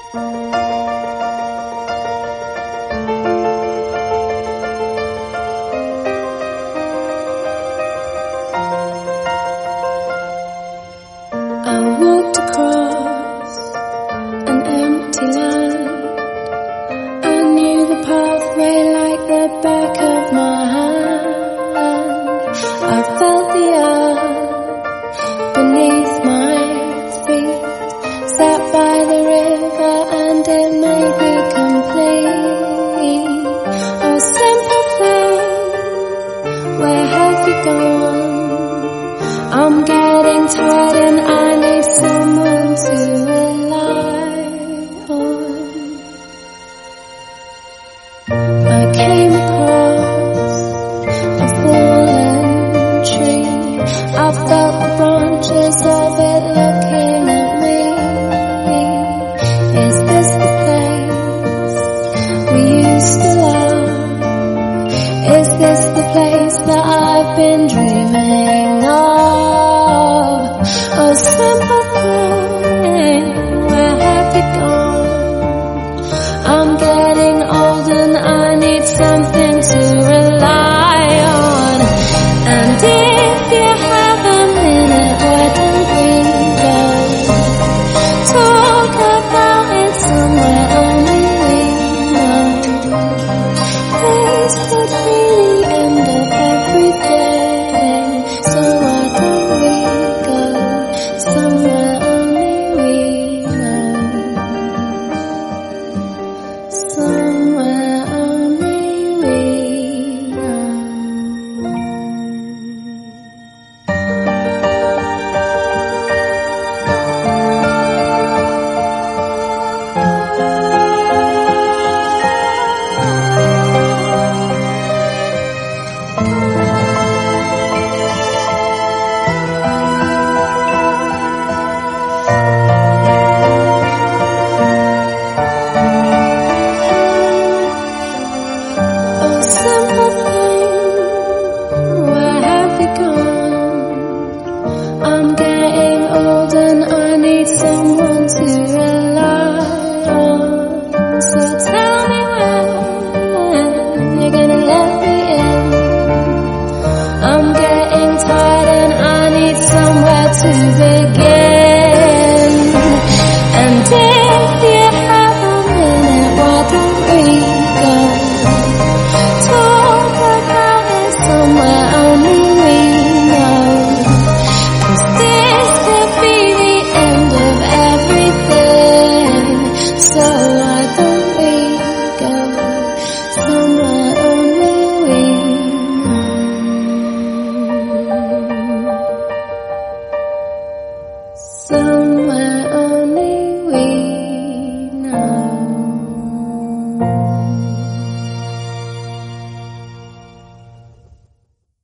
I walked across an empty land. I knew the pathway like the back of my hand. I felt the earth beneath my feet. Sat by the river and it made me complete. Oh, simple thing, where have you gone? I'm getting tired and I need someone to rely on. I came across a fallen tree. I felt the branches of it looking at me. Is this the place we used to love? Is this the place that I've been dreaming of? Oh, simple thing, where have you gone? I'm getting old and I need something to rely on. And if you have a minute, why don't we go talk about it somewhere only we know? This could be the end of everything, so why don't we go somewhere only we know? Somewhere only we know. Oh, simple thing, where have you gone? I'm getting old and I need someone to rely on. So tell me when you're gonna let me in. I'm getting tired and I need somewhere to begin. And if you have a minute, why don't we go talk about it somewhere only we know? 'Cause this could be the end of everything, so why don't we go somewhere only we know?